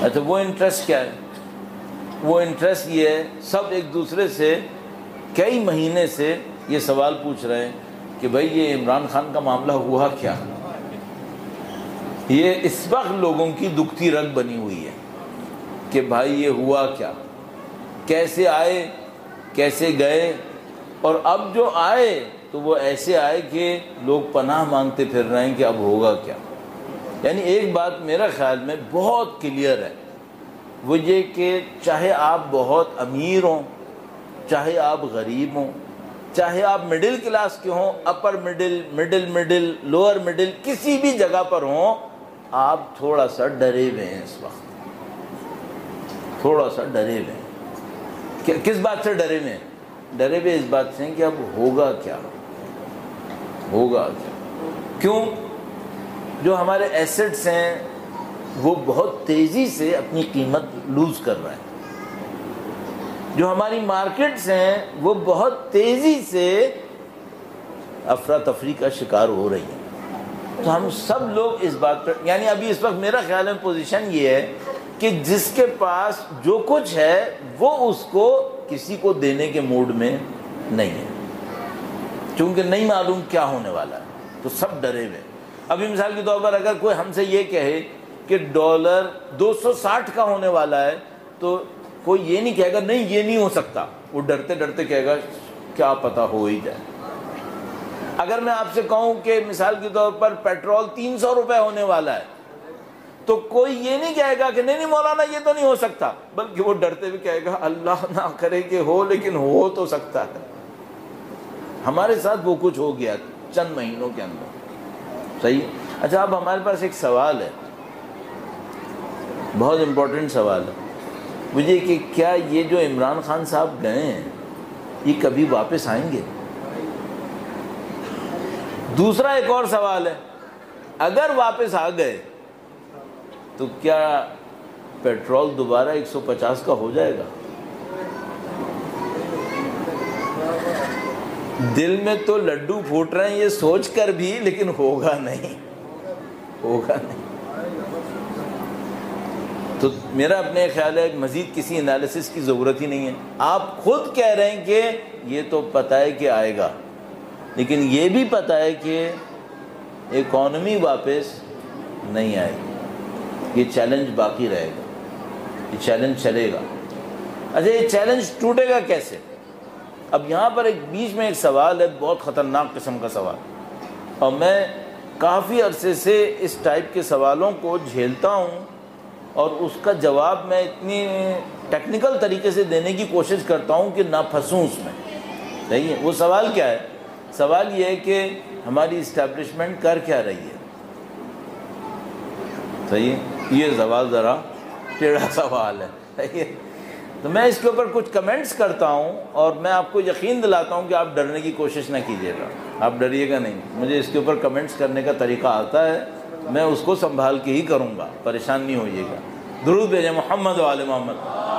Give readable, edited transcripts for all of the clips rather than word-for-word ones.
اچھا وہ انٹرسٹ کیا ہے؟ وہ انٹرسٹ یہ ہے، سب ایک دوسرے سے کئی مہینے سے یہ سوال پوچھ رہے ہیں کہ بھائی یہ عمران خان کا معاملہ ہوا کیا؟ یہ اس وقت لوگوں کی دکھتی رگ بنی ہوئی ہے کہ بھائی یہ ہوا کیا، کیسے آئے، کیسے گئے، اور اب جو آئے تو وہ ایسے آئے کہ لوگ پناہ مانگتے پھر رہے ہیں کہ اب ہوگا کیا۔ یعنی ایک بات میرا خیال میں بہت کلیئر ہے، وہ یہ کہ چاہے آپ بہت امیر ہوں، چاہے آپ غریب ہوں، چاہے آپ مڈل کلاس کے ہوں، upper middle, middle, lower middle, کسی بھی جگہ پر ہوں، آپ تھوڑا سا ڈرے ہوئے ہیں اس وقت، تھوڑا سا ڈرے ہوئے ہیں۔ کس بات سے ڈرے ہوئے ہیں؟ ڈرے ہوئے اس بات سے کہ اب ہوگا کیا، ہوگا کیا۔ کیوں؟ جو ہمارے ایسٹس ہیں وہ بہت تیزی سے اپنی قیمت لوز کر رہے ہیں، جو ہماری مارکیٹس ہیں وہ بہت تیزی سے افراتفری کا شکار ہو رہی ہیں۔ تو ہم سب لوگ اس بات پر، یعنی ابھی اس وقت میرا خیال میں پوزیشن یہ ہے کہ جس کے پاس جو کچھ ہے وہ اس کو کسی کو دینے کے موڈ میں نہیں ہے، چونکہ نہیں معلوم کیا ہونے والا ہے، تو سب ڈرے ہوئے۔ ابھی مثال کے طور پر اگر کوئی ہم سے یہ کہے کہ ڈالر 260 کا ہونے والا ہے تو کوئی یہ نہیں کہے گا نہیں یہ نہیں ہو سکتا، وہ ڈرتے ڈرتے کہے گا کیا پتہ ہو ہی جائے۔ اگر میں آپ سے کہوں کہ مثال کے طور پر پیٹرول 300 روپے ہونے والا ہے تو کوئی یہ نہیں کہے گا کہ نہیں مولانا یہ تو نہیں ہو سکتا، بلکہ وہ ڈرتے ہوئے کہے گا اللہ نہ کرے کہ ہو، لیکن ہو تو سکتا ہے۔ ہمارے ساتھ وہ کچھ ہو گیا چند مہینوں کے اندر، صحیح۔ اچھا اب ہمارے پاس ایک سوال ہے، بہت امپورٹنٹ سوال ہے مجھے، کہ کیا یہ جو عمران خان صاحب گئے ہیں یہ کبھی واپس آئیں گے؟ دوسرا ایک اور سوال ہے، اگر واپس آ گئے تو کیا پیٹرول دوبارہ 150 کا ہو جائے گا؟ دل میں تو لڈو پھوٹ رہے ہیں یہ سوچ کر بھی، لیکن ہوگا نہیں، ہوگا نہیں۔ تو میرا اپنے خیال ہے مزید کسی انالیسس کی ضرورت ہی نہیں ہے۔ آپ خود کہہ رہے ہیں کہ یہ تو پتہ ہے کہ آئے گا، لیکن یہ بھی پتہ ہے کہ اکانومی واپس نہیں آئے گی، یہ چیلنج باقی رہے گا، یہ چیلنج چلے گا۔ اچھا یہ چیلنج ٹوٹے گا کیسے؟ اب یہاں پر ایک بیچ میں ایک سوال ہے، بہت خطرناک قسم کا سوال، اور میں کافی عرصے سے اس ٹائپ کے سوالوں کو جھیلتا ہوں اور اس کا جواب میں اتنی ٹیکنیکل طریقے سے دینے کی کوشش کرتا ہوں کہ نہ پھنسوں اس میں، صحیح ہے۔ وہ سوال کیا ہے؟ سوال یہ ہے کہ ہماری اسٹیبلشمنٹ کر کیا رہی ہے، صحیح ہے۔ یہ سوال ذرا ٹیڑھا سوال ہے، صحیح ہے۔ تو میں اس کے اوپر کچھ کمنٹس کرتا ہوں اور میں آپ کو یقین دلاتا ہوں کہ آپ ڈرنے کی کوشش نہ کیجیے گا، آپ ڈریے گا نہیں۔ مجھے اس کے اوپر کمنٹس کرنے کا طریقہ آتا ہے، میں اس کو سنبھال کے ہی کروں گا، پریشان نہیں ہوئیے گا۔ درود بھیجیں محمد و آل محمد،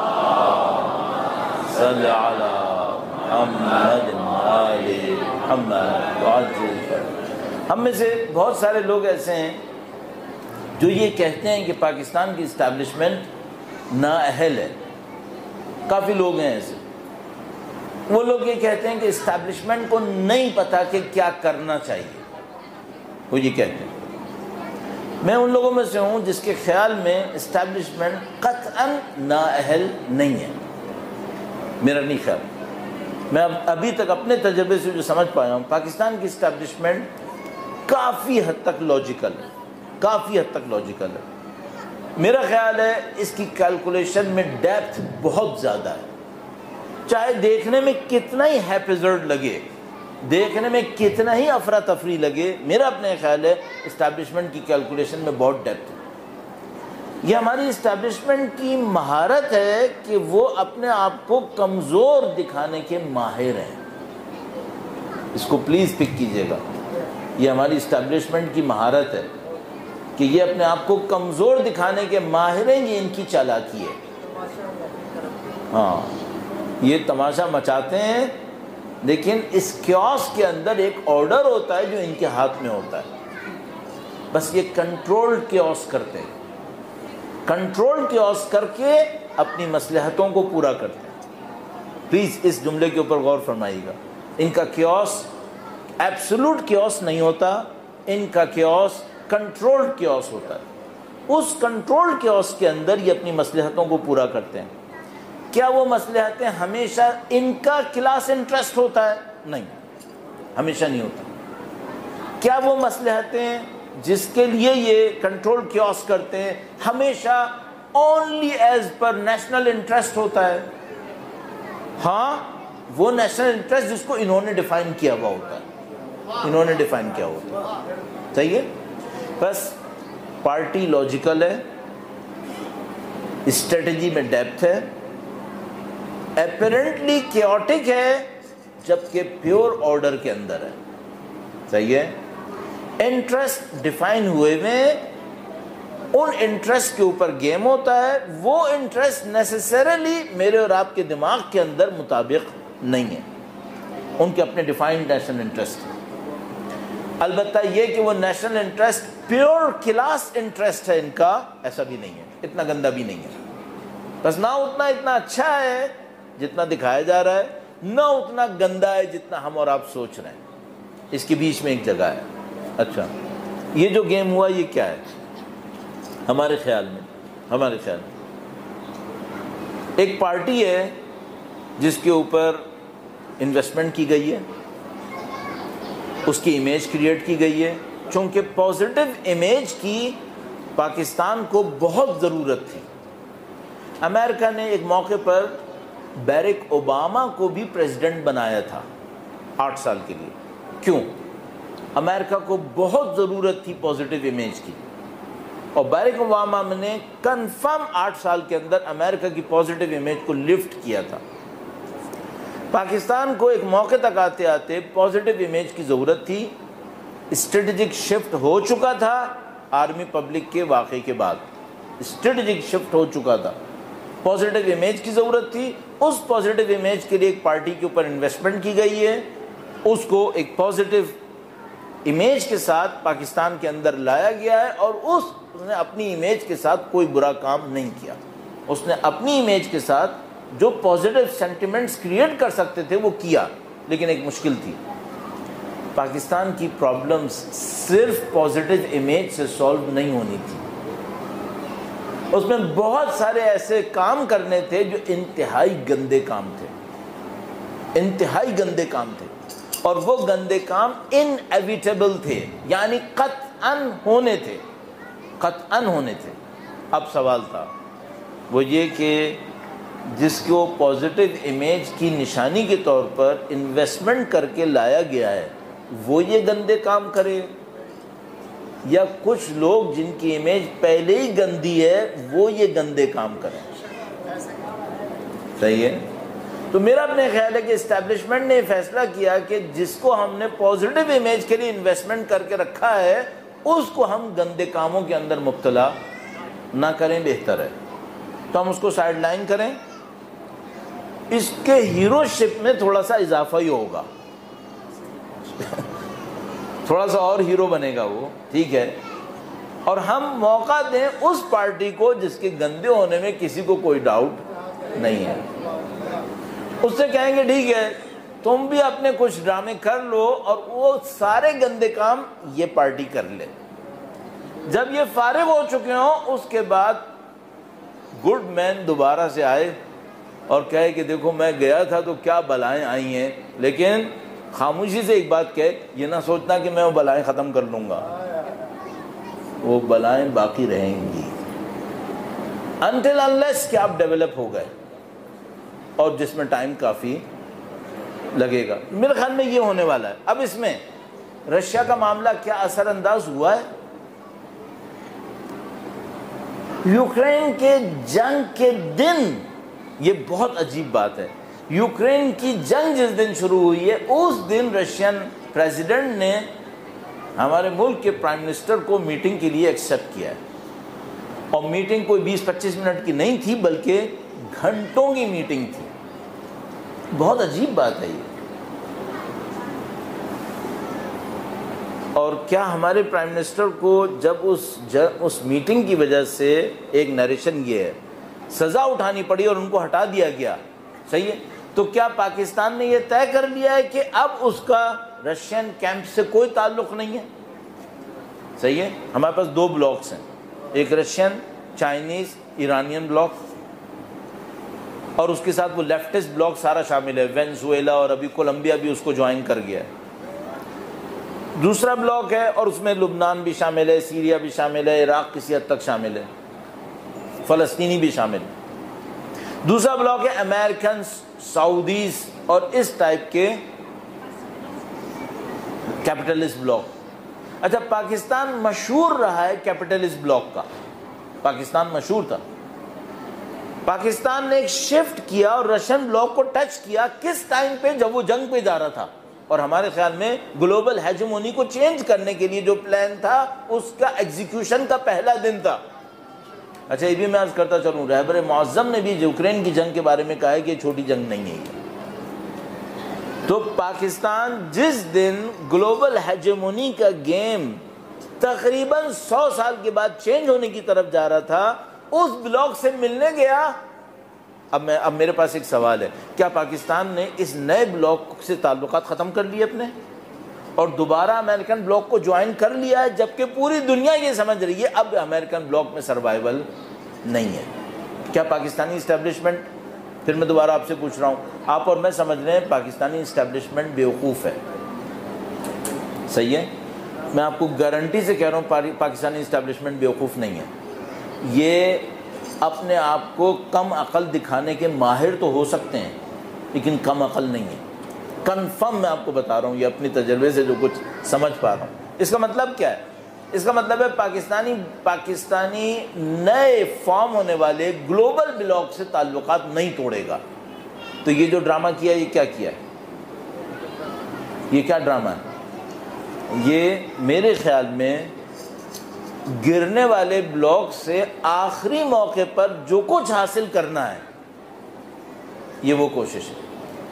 صلی علی محمد آل محمد۔ ہم میں سے بہت سارے لوگ ایسے ہیں جو یہ کہتے ہیں کہ پاکستان کی اسٹیبلشمنٹ نااہل ہے، کافی لوگ ہیں ایسے۔ وہ لوگ یہ کہتے ہیں کہ اسٹیبلشمنٹ کو نہیں پتا کہ کیا کرنا چاہیے، وہ یہ کہتے ہیں۔ میں ان لوگوں میں سے ہوں جس کے خیال میں اسٹیبلشمنٹ قطعاً نااہل نہیں ہے، میرا نہیں خیال۔ میں ابھی تک اپنے تجربے سے جو سمجھ پایا ہوں، پاکستان کی اسٹیبلشمنٹ کافی حد تک لاجیکل ہے، کافی حد تک لاجیکل ہے۔ میرا خیال ہے اس کی کیلکولیشن میں ڈیپتھ بہت زیادہ ہے، چاہے دیکھنے میں کتنا ہی ہیپیزرڈ لگے، دیکھنے میں کتنا ہی افراتفری لگے، میرا اپنے خیال ہے اسٹیبلشمنٹ کی کیلکولیشن میں بہت ڈیپتھ ہے۔ یہ ہماری اسٹیبلشمنٹ کی مہارت ہے کہ وہ اپنے آپ کو کمزور دکھانے کے ماہر ہیں، اس کو پلیز پک کیجیے گا۔ یہ ہماری اسٹیبلشمنٹ کی مہارت ہے کہ یہ اپنے آپ کو کمزور دکھانے کے ماہر ہیں، یہ ان کی چالاکی ہے۔ ہاں یہ تماشا مچاتے ہیں، لیکن اس کیوس کے اندر ایک آرڈر ہوتا ہے جو ان کے ہاتھ میں ہوتا ہے، بس یہ کنٹرولڈ کیوس کرتے ہیں۔ کنٹرول کیوس کر کے اپنی مصلحتوں کو پورا کرتے ہیں. پلیز اس جملے کے اوپر غور فرمائیے گا. ان کا کیوس ایبسولوٹ کیوس نہیں ہوتا، ان کا کیوس کنٹرول کیوس ہوتا ہے. اس کنٹرول کیوس کے اندر یہ اپنی مصلحتوں کو پورا کرتے ہیں. کیا وہ مصلحتیں ہمیشہ ان کا کلاس انٹرسٹ ہوتا ہے؟ نہیں، ہمیشہ نہیں ہوتا. کیا وہ مصلحتیں جس کے لیے یہ کنٹرول کیوس کرتے ہیں ہمیشہ only as per national interest ہوتا ہے؟ ہاں، وہ نیشنل انٹرسٹ جس کو انہوں نے ڈیفائن کیا ہوا ہوتا ہے، انہوں نے ڈیفائن کیا ہوتا ہے. صحیح ہے. بس پارٹی لاجیکل ہے، اسٹریٹجی میں ڈیپتھ ہے، اپیرنٹلی کیوٹک ہے جبکہ پیور آرڈر کے اندر ہے. صحیح ہے. انٹرسٹ ڈیفائن ہوئے میں ان انٹرسٹ کے اوپر گیم ہوتا ہے. وہ انٹرسٹ نیسیسریلی میرے اور آپ کے دماغ کے اندر مطابق نہیں ہے، ان کے اپنے ڈیفائنڈ نیشنل انٹرسٹ. البتہ یہ کہ وہ national interest pure class interest ہے ان کا، ایسا بھی نہیں ہے، اتنا گندا بھی نہیں ہے. بس نہ اتنا اچھا ہے جتنا دکھایا جا رہا ہے، نہ اتنا گندا ہے جتنا ہم اور آپ سوچ رہے ہیں. اس کے بیچ میں ایک جگہ ہے. اچھا، یہ جو گیم ہوا یہ کیا ہے؟ ہمارے خیال میں ایک پارٹی ہے جس کے اوپر انویسٹمنٹ کی گئی ہے، اس کی امیج کریٹ کی گئی ہے. چونکہ پازیٹیو امیج کی پاکستان کو بہت ضرورت تھی. امریکہ نے ایک موقع پر بیرک اوباما کو بھی پریزیڈنٹ بنایا تھا 8 سال کے لیے. کیوں؟ امریکہ کو بہت ضرورت تھی پازیٹیو امیج کی، اور بیرک اوباما نے کنفرم 8 سال کے اندر امریکہ کی پازیٹیو امیج کو لفٹ کیا تھا. پاکستان کو ایک موقع تک آتے آتے پازیٹیو امیج کی ضرورت تھی. اسٹریٹجک شفٹ ہو چکا تھا آرمی پبلک کے واقعے کے بعد، اسٹریٹجک شفٹ ہو چکا تھا. پازیٹیو امیج کی ضرورت تھی. اس پازیٹیو امیج کے لیے ایک پارٹی کے اوپر انویسٹمنٹ کی گئی ہے، اس کو ایک پازیٹیو امیج کے ساتھ پاکستان کے اندر لایا گیا ہے، اور اس نے اپنی امیج کے ساتھ کوئی برا کام نہیں کیا. اس نے اپنی امیج کے ساتھ جو پازیٹیو سینٹیمنٹس کریٹ کر سکتے تھے وہ کیا. لیکن ایک مشکل تھی، پاکستان کی پرابلمز صرف پازیٹیو امیج سے سالو نہیں ہونی تھی. اس میں بہت سارے ایسے کام کرنے تھے جو انتہائی گندے کام تھے، انتہائی گندے کام تھے، اور وہ گندے کام انیویٹیبل تھے، یعنی قطعاً ہونے تھے، قطعاً ہونے تھے. اب سوال تھا وہ یہ کہ جس کو پازیٹیو امیج کی نشانی کے طور پر انویسٹمنٹ کر کے لایا گیا ہے وہ یہ گندے کام کرے، یا کچھ لوگ جن کی امیج پہلے ہی گندی ہے وہ یہ گندے کام کریں. صحیح ہے. تو میرا اپنے خیال ہے کہ اسٹیبلشمنٹ نے یہ فیصلہ کیا کہ جس کو ہم نے پازیٹیو امیج کے لیے انویسٹمنٹ کر کے رکھا ہے اس کو ہم گندے کاموں کے اندر مبتلا نہ کریں، بہتر ہے. تو ہم اس کو سائڈ لائن کریں. اس کے ہیرو شپ میں تھوڑا سا اضافہ ہی ہوگا، تھوڑا سا اور ہیرو بنے گا وہ، ٹھیک ہے. اور ہم موقع دیں اس پارٹی کو جس کے گندے ہونے میں کسی کو کوئی ڈاؤٹ نہیں ہے. اس سے کہیں گے ٹھیک ہے تم بھی اپنے کچھ ڈرامے کر لو اور وہ سارے گندے کام یہ پارٹی کر لے. جب یہ فارغ ہو چکے ہوں اس کے بعد گڈ مین دوبارہ سے آئے اور کہے کہ دیکھو میں گیا تھا تو کیا بلائیں آئی ہیں، لیکن خاموشی سے ایک بات کہے، یہ نہ سوچنا کہ میں وہ بلائیں ختم کر لوں گا، وہ بلائیں باقی رہیں گی until unless کہ آپ ڈیولپ ہو گئے، اور جس میں ٹائم کافی لگے گا. میرے خیال میں یہ ہونے والا ہے. اب اس میں رشیا کا معاملہ کیا اثر انداز ہوا ہے؟ یوکرین کے جنگ کے دن، یہ بہت عجیب بات ہے، یوکرین کی جنگ جس دن شروع ہوئی ہے اس دن رشین پریزیڈنٹ نے ہمارے ملک کے پرائم منسٹر کو میٹنگ کے لیے ایکسیپٹ کیا ہے. اور میٹنگ کوئی 20-25 منٹ کی نہیں تھی بلکہ گھنٹوں کی میٹنگ تھی. بہت عجیب بات ہے یہ. اور کیا ہمارے پرائم منسٹر کو جب اس میٹنگ کی وجہ سے ایک نریشن یہ ہے سزا اٹھانی پڑی اور ان کو ہٹا دیا گیا، صحیح ہے، تو کیا پاکستان نے یہ طے کر لیا ہے کہ اب اس کا رشین کیمپ سے کوئی تعلق نہیں ہے؟ صحیح ہے، ہمارے پاس دو بلاکس ہیں، ایک رشین چائنیز ایرانین بلاک اور اس کے ساتھ وہ لیفٹسٹ بلاک سارا شامل ہے، وینزویلا اور ابھی کولمبیا بھی اس کو جوائن کر گیا ہے۔ دوسرا بلاک ہے اور اس میں لبنان بھی شامل ہے، سیریا بھی شامل ہے، عراق کسی حد تک شامل ہے، فلسطینی بھی شامل ہے۔ دوسرا بلاک ہے امریکن، سعودیز اور اس ٹائپ کے کیپٹلسٹ بلاک۔ اچھا، پاکستان مشہور رہا ہے کیپٹلسٹ بلاک کا، پاکستان مشہور تھا۔ پاکستان نے ایک شفٹ کیا اور رشین بلاک کو ٹچ کیا کس ٹائم پہ؟ جب وہ جنگ پہ جا رہا تھا، اور ہمارے خیال میں گلوبل ہیجمونی کو چینج کرنے کے لیے جو پلان تھا اس کا ایگزیکیوشن کا پہلا دن تھا۔ اچھا، یہ بھی میں عرض کرتا چلوں، رہبر معظم نے بھی یوکرین کی جنگ کے بارے میں کہا ہے کہ یہ چھوٹی جنگ نہیں ہے۔ تو پاکستان جس دن گلوبل ہیجمونی کا گیم تقریباً 100 سال کے بعد چینج ہونے کی طرف جا رہا تھا، اس بلاک سے ملنے گیا۔ اب میرے پاس ایک سوال ہے، کیا پاکستان نے اس نئے بلاک سے تعلقات ختم کر لیے اپنے اور دوبارہ امریکن بلاک کو جوائن کر لیا ہے، جبکہ پوری دنیا یہ سمجھ رہی ہے اب امریکن بلاک میں سروائیول نہیں ہے؟ کیا پاکستانی اسٹیبلشمنٹ، پھر میں دوبارہ آپ سے پوچھ رہا ہوں، آپ اور میں سمجھ رہے ہیں پاکستانی اسٹیبلشمنٹ بیوقوف ہے، صحیح ہے؟ میں آپ کو گارنٹی سے کہہ رہا ہوں پاکستانی اسٹیبلشمنٹ بیوقوف نہیں ہے۔ یہ اپنے آپ کو کم عقل دکھانے کے ماہر تو ہو سکتے ہیں لیکن کم عقل نہیں ہے، کنفرم میں آپ کو بتا رہا ہوں، یہ اپنی تجربے سے جو کچھ سمجھ پا رہا ہوں۔ اس کا مطلب کیا ہے؟ اس کا مطلب ہے پاکستانی نئے فارم ہونے والے گلوبل بلاک سے تعلقات نہیں توڑے گا۔ تو یہ جو ڈرامہ کیا، یہ کیا کیا ہے؟ یہ کیا ڈرامہ ہے؟ یہ میرے خیال میں گرنے والے بلاک سے آخری موقع پر جو کچھ حاصل کرنا ہے، یہ وہ کوشش ہے۔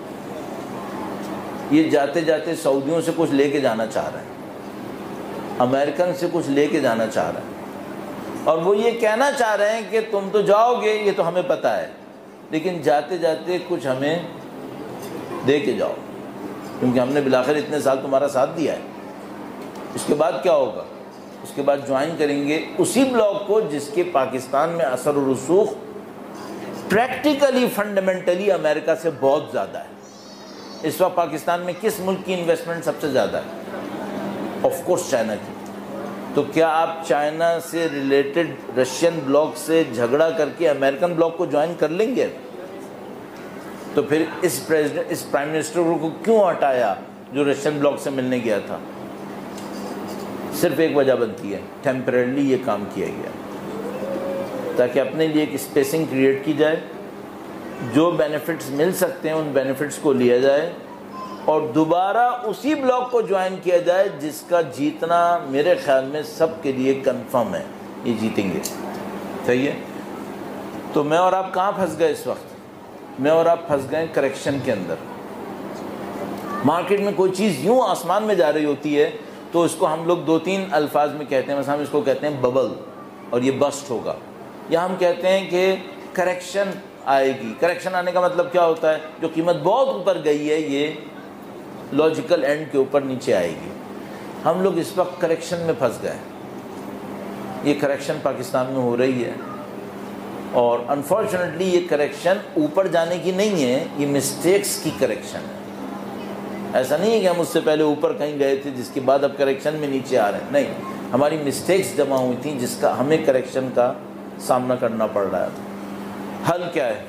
یہ جاتے جاتے سعودیوں سے کچھ لے کے جانا چاہ رہے ہیں، امریکن سے کچھ لے کے جانا چاہ رہے ہیں، اور وہ یہ کہنا چاہ رہے ہیں کہ تم تو جاؤ گے، یہ تو ہمیں پتہ ہے، لیکن جاتے جاتے کچھ ہمیں دے کے جاؤ، کیونکہ ہم نے بالآخر اتنے سال تمہارا ساتھ دیا ہے۔ اس کے بعد کیا ہوگا؟ اس کے بعد جوائن کریں گے اسی بلاک کو جس کے پاکستان میں اثر و رسوخ پریکٹیکلی فنڈامنٹلی امریکہ سے بہت زیادہ ہے۔ اس وقت پاکستان میں کس ملک کی انویسٹمنٹ سب سے زیادہ ہے؟ آف کورس چائنا کی۔ تو کیا آپ چائنا سے ریلیٹڈ رشین بلاک سے جھگڑا کر کے امریکن بلاک کو جوائن کر لیں گے؟ تو پھر اس پرائم منسٹر کو کیوں ہٹایا جو رشین بلاک سے ملنے گیا تھا؟ صرف ایک وجہ بنتی ہے، ٹیمپریرلی یہ کام کیا گیا تاکہ اپنے لیے ایک اسپیسنگ کریٹ کی جائے، جو بینیفٹس مل سکتے ہیں ان بینیفٹس کو لیا جائے اور دوبارہ اسی بلاک کو جوائن کیا جائے جس کا جیتنا میرے خیال میں سب کے لیے کنفرم ہے، یہ جیتیں گے، صحیح ہے؟ تو میں اور آپ کہاں پھنس گئے اس وقت؟ میں اور آپ پھنس گئے کریکشن کے اندر۔ مارکیٹ میں کوئی چیز یوں آسمان میں جا رہی ہوتی ہے تو اس کو ہم لوگ 2-3 الفاظ میں کہتے ہیں، مثلا ہم اس کو کہتے ہیں ببل اور یہ بسٹ ہوگا، یا ہم کہتے ہیں کہ کریکشن آئے گی۔ کریکشن آنے کا مطلب کیا ہوتا ہے؟ جو قیمت بہت اوپر گئی ہے یہ لاجیکل اینڈ کے اوپر نیچے آئے گی۔ ہم لوگ اس وقت کریکشن میں پھنس گئے، یہ کریکشن پاکستان میں ہو رہی ہے اور انفارچونیٹلی یہ کریکشن اوپر جانے کی نہیں ہے، یہ مسٹیکس کی کریکشن ہے۔ ایسا نہیں ہے کہ ہم اس سے پہلے اوپر کہیں گئے تھے جس کے بعد اب کریکشن میں نیچے آ رہے ہیں، نہیں، ہماری مسٹیکس جمع ہوئی تھیں جس کا ہمیں کریکشن کا سامنا کرنا پڑ رہا ہے۔ حل کیا ہے؟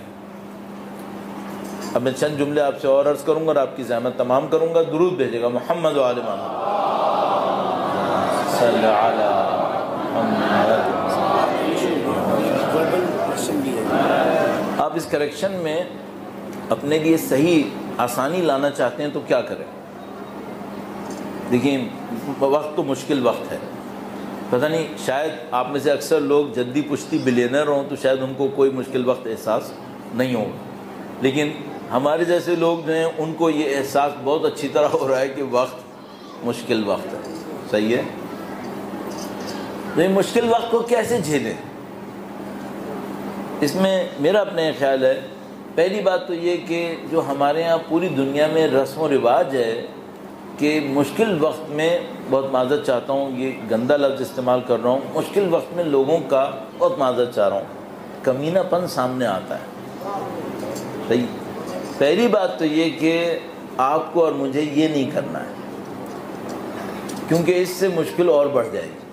اب میں چند جملے آپ سے اور عرض کروں گا اور آپ کی زحمت تمام کروں گا۔ درود بھیجے گا محمد و آل محمد صلی علی محمد۔ آپ اس کریکشن میں اپنے لیے صحیح آسانی لانا چاہتے ہیں تو کیا کریں؟ دیکھیں، وقت تو مشکل وقت ہے، پتہ نہیں شاید آپ میں سے اکثر لوگ جدی پشتی بلینر ہوں تو شاید ان کو کوئی مشکل وقت احساس نہیں ہوگا، لیکن ہمارے جیسے لوگ جو ہیں ان کو یہ احساس بہت اچھی طرح ہو رہا ہے کہ وقت مشکل وقت ہے، صحیح ہے. تو یہ مشکل وقت کو کیسے جھیلیں؟ اس میں میرا اپنا خیال ہے، پہلی بات تو یہ کہ جو ہمارے ہاں پوری دنیا میں رسم و رواج ہے کہ مشکل وقت میں، بہت معذرت چاہتا ہوں یہ گندا لفظ استعمال کر رہا ہوں، مشکل وقت میں لوگوں کا، بہت معذرت چاہ رہا ہوں، کمینہ پن سامنے آتا ہے. صحیح. پہلی بات تو یہ کہ آپ کو اور مجھے یہ نہیں کرنا ہے، کیونکہ اس سے مشکل اور بڑھ جائے گی.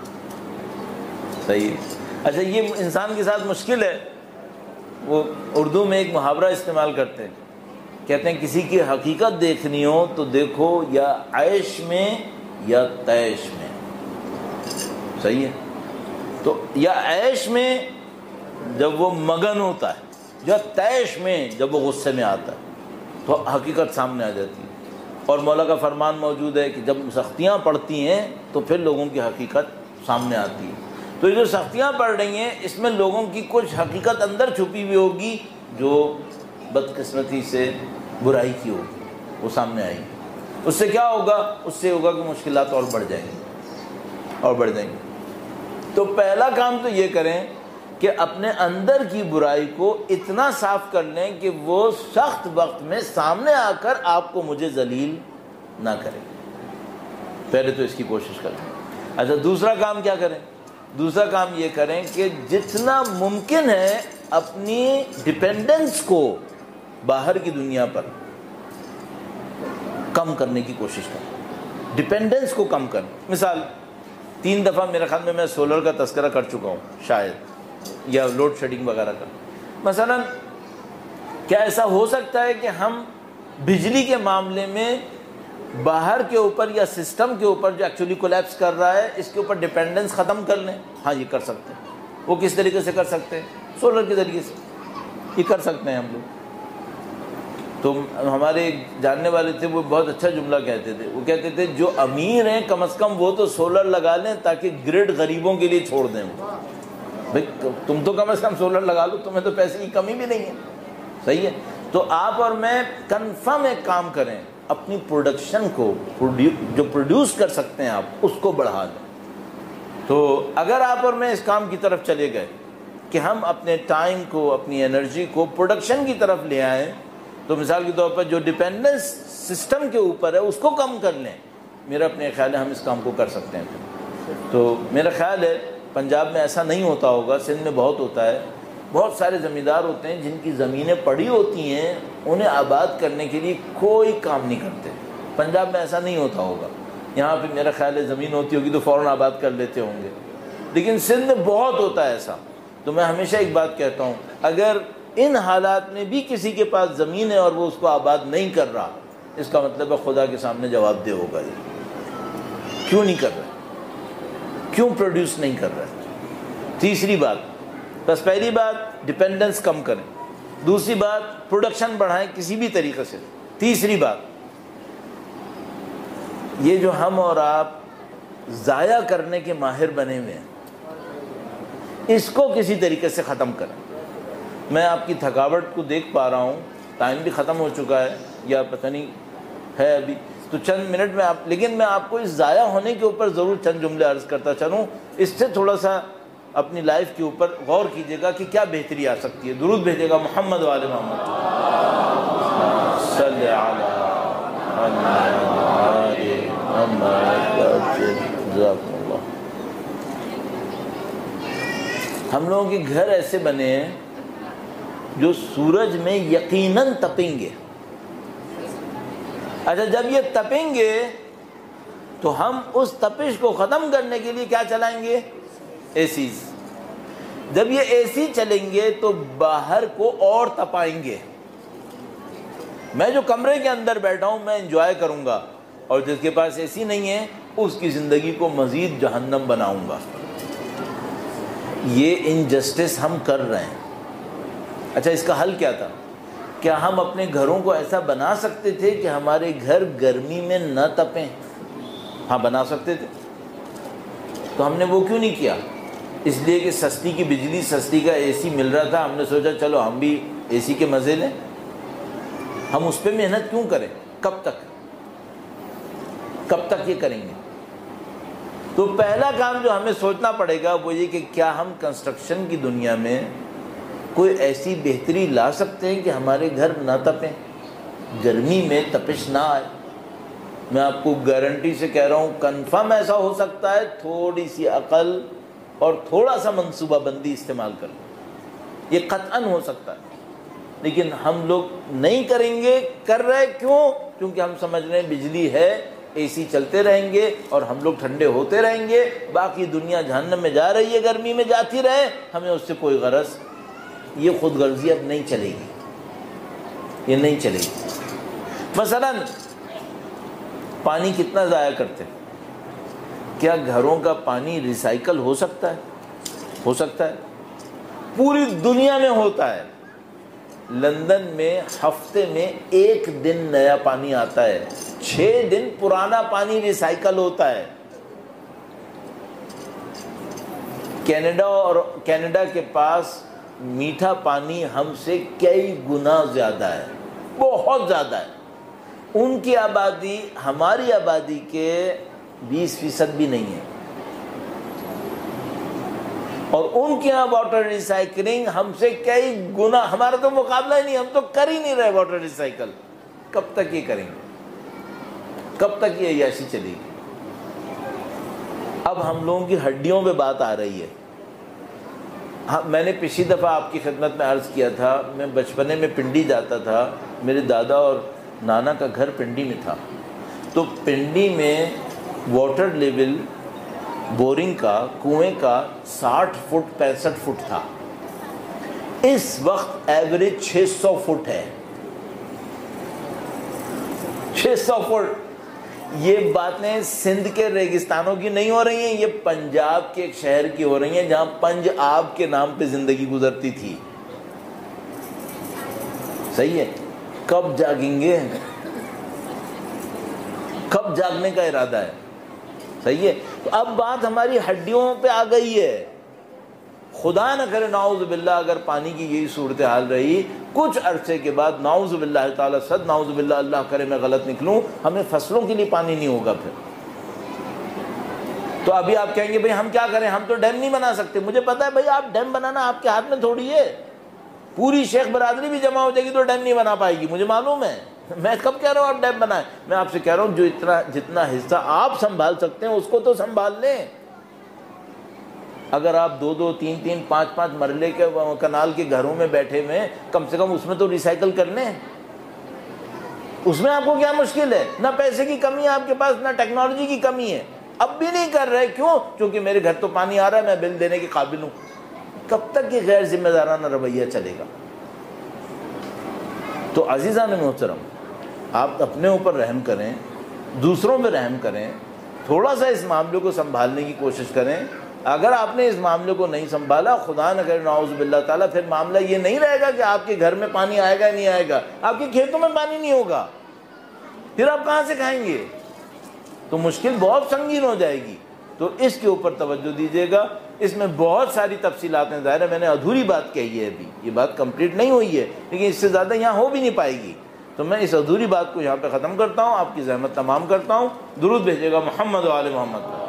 صحیح. اچھا، یہ انسان کے ساتھ مشکل ہے. وہ اردو میں ایک محاورہ استعمال کرتے ہیں، کہتے ہیں کسی کی حقیقت دیکھنی ہو تو دیکھو یا عیش میں یا تیش میں. صحیح ہے. تو یا عیش میں جب وہ مگن ہوتا ہے، یا تیش میں جب وہ غصے میں آتا ہے، تو حقیقت سامنے آ جاتی ہے. اور مولا کا فرمان موجود ہے کہ جب سختیاں پڑتی ہیں تو پھر لوگوں کی حقیقت سامنے آتی ہے. تو یہ جو سختیاں پڑ رہی ہیں، اس میں لوگوں کی کچھ حقیقت اندر چھپی ہوئی ہوگی جو بدقسمتی سے برائی کی ہوگی، وہ سامنے آئے گی. اس سے کیا ہوگا؟ اس سے ہوگا کہ مشکلات اور بڑھ جائیں گی اور بڑھ جائیں گی. تو پہلا کام تو یہ کریں کہ اپنے اندر کی برائی کو اتنا صاف کر لیں کہ وہ سخت وقت میں سامنے آ کر آپ کو مجھے ذلیل نہ کرے. پہلے تو اس کی کوشش کریں. اچھا، دوسرا کام کیا کریں؟ دوسرا کام یہ کریں کہ جتنا ممکن ہے اپنی ڈیپینڈنس کو باہر کی دنیا پر کم کرنے کی کوشش کریں. ڈیپینڈنس کو کم کریں. مثال 3 دفعہ میرے خیال میں سولر کا تذکرہ کر چکا ہوں شاید، یا لوڈ شیڈنگ وغیرہ کا. مثلا کیا ایسا ہو سکتا ہے کہ ہم بجلی کے معاملے میں باہر کے اوپر یا سسٹم کے اوپر جو ایکچولی کولیپس کر رہا ہے، اس کے اوپر ڈیپینڈنس ختم کر لیں؟ ہاں، یہ کر سکتے ہیں. وہ کس طریقے سے کر سکتے ہیں؟ سولر کے ذریعے سے یہ کر سکتے ہیں ہم لوگ. تو ہمارے ایک جاننے والے تھے، وہ بہت اچھا جملہ کہتے تھے. وہ کہتے تھے جو امیر ہیں کم از کم وہ تو سولر لگا لیں تاکہ گرڈ غریبوں کے لیے چھوڑ دیں. بھائی تم تو کم از کم سولر لگا لو، تمہیں تو پیسے کی کمی بھی نہیں ہے. صحیح ہے. تو آپ اور میں کنفرم ایک کام کریں، اپنی پروڈکشن کو جو پروڈیوس کر سکتے ہیں آپ اس کو بڑھا دیں. تو اگر آپ اور میں اس کام کی طرف چلے گئے کہ ہم اپنے ٹائم کو، اپنی انرجی کو پروڈکشن کی طرف لے آئیں، تو مثال کے طور پر جو ڈیپینڈنس سسٹم کے اوپر ہے اس کو کم کر لیں. میرا اپنے خیال ہے ہم اس کام کو کر سکتے ہیں. تو میرا خیال ہے پنجاب میں ایسا نہیں ہوتا ہوگا، سندھ میں بہت ہوتا ہے. بہت سارے زمیندار ہوتے ہیں جن کی زمینیں پڑی ہوتی ہیں، انہیں آباد کرنے کے لیے کوئی کام نہیں کرتے. پنجاب میں ایسا نہیں ہوتا ہوگا. یہاں پہ میرا خیال ہے زمین ہوتی ہوگی تو فوراً آباد کر لیتے ہوں گے، لیکن سندھ میں بہت ہوتا ہے ایسا. تو میں ہمیشہ ایک بات کہتا ہوں، اگر ان حالات میں بھی کسی کے پاس زمین ہے اور وہ اس کو آباد نہیں کر رہا، اس کا مطلب ہے خدا کے سامنے جواب دہ ہوگا. یہ کیوں نہیں کر رہا؟ کیوں پروڈیوس نہیں کر رہا؟ تیسری بات، بس پہلی بات ڈیپینڈنس کم کریں، دوسری بات پروڈکشن بڑھائیں کسی بھی طریقے سے، تیسری بات یہ جو ہم اور آپ ضائع کرنے کے ماہر بنے ہوئے ہیں، اس کو کسی طریقے سے ختم کریں. میں آپ کی تھکاوٹ کو دیکھ پا رہا ہوں، ٹائم بھی ختم ہو چکا ہے یا پتہ نہیں ہے ابھی، تو چند منٹ میں لیکن میں آپ کو اس ضائع ہونے کے اوپر ضرور چند جملے عرض کرتا چلوں. اس سے تھوڑا سا اپنی لائف کے اوپر غور کیجیے گا کہ کیا بہتری آ سکتی ہے. درود بھیجے گا محمد وآل محمد صلی علی محمد. ہم لوگوں کے گھر ایسے بنے ہیں جو سورج میں یقیناً تپیں گے. اچھا، جب یہ تپیں گے تو ہم اس تپش کو ختم کرنے کے لیے کیا چلائیں گے؟ ACs. جب یہ اے سی چلیں گے تو باہر کو اور تپائیں گے. میں جو کمرے کے اندر بیٹھا ہوں میں انجوائے کروں گا، اور جس کے پاس اے سی نہیں ہے اس کی زندگی کو مزید جہنم بناؤں گا. یہ انجسٹس ہم کر رہے ہیں. اچھا، اس کا حل کیا تھا؟ کیا ہم اپنے گھروں کو ایسا بنا سکتے تھے کہ ہمارے گھر گرمی میں نہ تپیں؟ ہاں، بنا سکتے تھے. تو ہم نے وہ کیوں نہیں کیا؟ اس لیے کہ سستی کی بجلی، سستی کا اے سی مل رہا تھا. ہم نے سوچا چلو ہم بھی اے سی کے مزے لیں. ہم اس پہ محنت کیوں کریں؟ کب تک یہ کریں گے؟ تو پہلا کام جو ہمیں سوچنا پڑے گا وہ یہ کہ کیا ہم کنسٹرکشن کی دنیا میں کوئی ایسی بہتری لا سکتے ہیں کہ ہمارے گھر نہ تپیں، گرمی میں تپش نہ آئے۔ میں آپ کو گارنٹی سے کہہ رہا ہوں کنفرم ایسا ہو سکتا ہے، تھوڑی سی عقل اور تھوڑا سا منصوبہ بندی استعمال کر لیں، یہ قطعاً ہو سکتا ہے۔ لیکن ہم لوگ نہیں کریں گے، کر رہے کیوں؟ کیونکہ ہم سمجھ رہے ہیں بجلی ہے، اے سی چلتے رہیں گے اور ہم لوگ ٹھنڈے ہوتے رہیں گے، باقی دنیا جہنم میں جا رہی ہے، گرمی میں جاتی رہے، ہمیں اس سے کوئی غرض۔ یہ خود غرضی اب نہیں چلے گی، یہ نہیں چلے گی۔ مثلاً پانی کتنا ضائع کرتے ہیں؟ کیا گھروں کا پانی ریسائیکل ہو سکتا ہے؟ ہو سکتا ہے، پوری دنیا میں ہوتا ہے۔ لندن میں ہفتے میں 1 دن نیا پانی آتا ہے، 6 دن پرانا پانی ریسائیکل ہوتا ہے۔ کینیڈا کے پاس میٹھا پانی ہم سے کئی گنا زیادہ ہے، بہت زیادہ ہے۔ ان کی آبادی ہماری آبادی کے 20% بھی نہیں ہے، اور ان کے یہاں واٹر ریسائکلنگ ہم سے کئی گنا، ہمارا تو مقابلہ ہی نہیں، ہم تو کر ہی نہیں رہے واٹر ریسائیکل۔ کب تک یہ کریں گے؟ کب تک یہ عیاشی چلے گی؟ اب ہم لوگوں کی ہڈیوں پہ بات آ رہی ہے۔ میں نے پچھلی دفعہ آپ کی خدمت میں عرض کیا تھا، میں بچپنے میں پنڈی جاتا تھا، میرے دادا اور نانا کا گھر پنڈی میں تھا، تو پنڈی میں واٹر لیول بورنگ کا، کنویں کا 60 فٹ 65 فٹ تھا، اس وقت ایوریج 600 فٹ ہے۔ 600 فٹ۔ یہ باتیں سندھ کے ریگستانوں کی نہیں ہو رہی ہیں، یہ پنجاب کے ایک شہر کی ہو رہی ہیں جہاں پنج آب کے نام پہ زندگی گزرتی تھی۔ صحیح ہے؟ کب جاگیں گے؟ کب جاگنے کا ارادہ ہے؟ صحیح ہے؟ تو اب بات ہماری ہڈیوں پہ آ گئی ہے۔ خدا نہ کرے نعوذ باللہ اگر پانی کی یہی صورتحال رہی، کچھ عرصے کے بعد نعوذ باللہ تعالیٰ، صد نعوذ باللہ، اللہ کرے میں غلط نکلوں، ہمیں فصلوں کے لیے پانی نہیں ہوگا پھر۔ تو ابھی آپ کہیں گے بھئی ہم کیا کریں، ہم تو ڈیم نہیں بنا سکتے۔ مجھے پتا ہے بھئی آپ ڈیم بنانا آپ کے ہاتھ میں تھوڑی ہے، پوری شیخ برادری بھی جمع ہو جائے گی تو ڈیم نہیں بنا پائے گی، مجھے معلوم ہے۔ میں کب کہہ رہا ہوں آپ ڈیم بنائیں، میں آپ سے کہہ رہا ہوں جو جتنا حصہ آپ سنبھال سکتے ہیں اس کو تو سنبھال لیں۔ اگر آپ 2-2 3-3 5-5 مرلے کے کنال کے گھروں میں بیٹھے ہوئے، کم سے کم اس میں تو ریسائیکل کر لیں، اس میں آپ کو کیا مشکل ہے؟ نہ پیسے کی کمی ہے آپ کے پاس، نہ ٹیکنالوجی کی کمی ہے، اب بھی نہیں کر رہے، کیوں؟ کیونکہ میرے گھر تو پانی آ رہا ہے، میں بل دینے کے قابل ہوں۔ کب تک یہ غیر ذمہ دارانہ رویہ چلے گا؟ تو عزیزان محترم، آپ اپنے اوپر رحم کریں، دوسروں پہ رحم کریں، تھوڑا سا اس معاملے کو سنبھالنے کی کوشش کریں۔ اگر آپ نے اس معاملے کو نہیں سنبھالا، خدا نہ کرے نعوذ باللہ تعالیٰ، پھر معاملہ یہ نہیں رہے گا کہ آپ کے گھر میں پانی آئے گا نہیں آئے گا، آپ کے کھیتوں میں پانی نہیں ہوگا، پھر آپ کہاں سے کھائیں گے؟ تو مشکل بہت سنگین ہو جائے گی۔ تو اس کے اوپر توجہ دیجیے گا۔ اس میں بہت ساری تفصیلات ہیں، ظاہر ہے میں نے ادھوری بات کہی ہے، ابھی یہ بات کمپلیٹ نہیں ہوئی ہے، لیکن اس سے زیادہ یہاں ہو بھی نہیں پائے گی۔ تو میں اس ادھوری بات کو یہاں پہ ختم کرتا ہوں، آپ کی زحمت تمام کرتا ہوں۔ درود بھیجیے گا محمد و آل محمد۔